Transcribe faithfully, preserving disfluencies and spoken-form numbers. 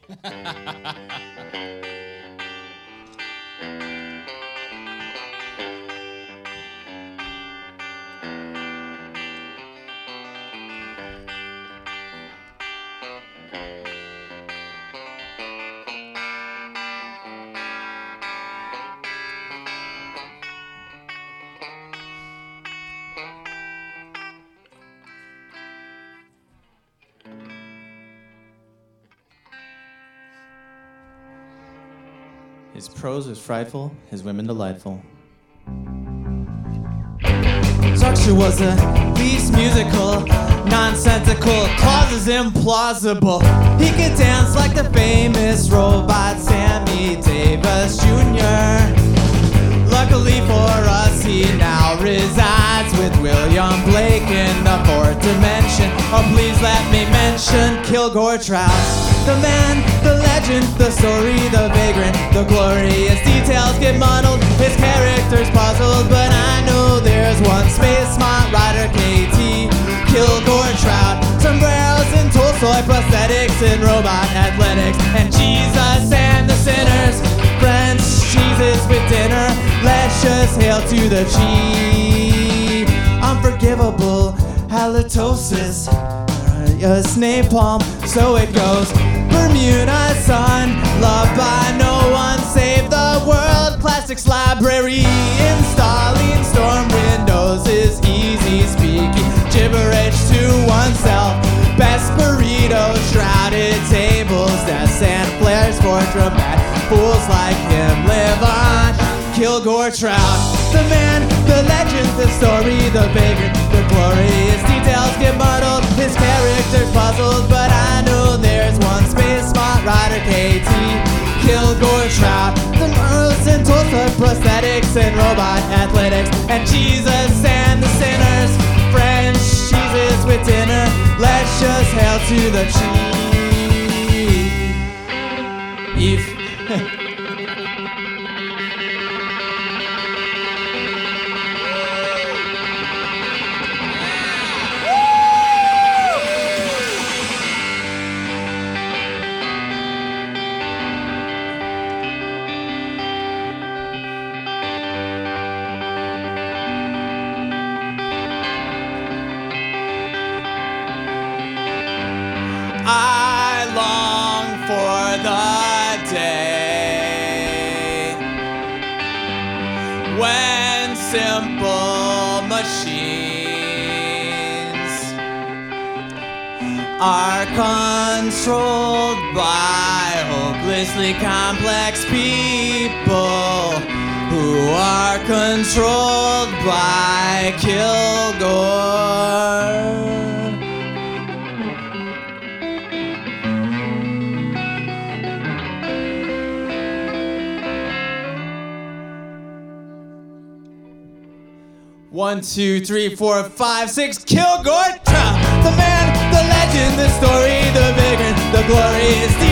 His prose was frightful, his women delightful. Structure was the least musical, nonsensical, clauses implausible. He could dance like the famous robot Sammy Davis Junior Luckily for us, he now resides with William Blake in the fourth dimension. Oh, please let me mention Kilgore Trout, the man, the legend, the story, the vagrant, the glorious details get muddled. His character's puzzled, but I know there's one space smart rider, K T Kilgore Trout. Sombreros and Tolstoy, prosthetics and robot athletics, and Jesus and the sinners. French cheeses with dinner. Let's just hail to the cheese. Unforgivable halitosis. Yes, napalm, so it goes. Bermuda sun, loved by no one save the world. Plastics library, installing storm windows is easy speaking. Gibberish to oneself. Best burritos, shrouded tables, deaths and flares for dramatic fools like him live on. Kilgore Trout, the man, the legend, the story, the vagrant, the glorious details get muddled. His character's puzzled, but I know there's one space smart rider, K T Kilgore Trout. The morals and Tolstoy, prosthetics and robot athletics, and Jesus and the sinners. French cheeses with dinner. Let's just hail to the chief. I long for the day when simple machines are controlled by hopelessly complex people who are controlled by Kilgore. One, two, three, four, five, six, Kilgore Trout. The man, the legend, the story, the vagrant, the glorious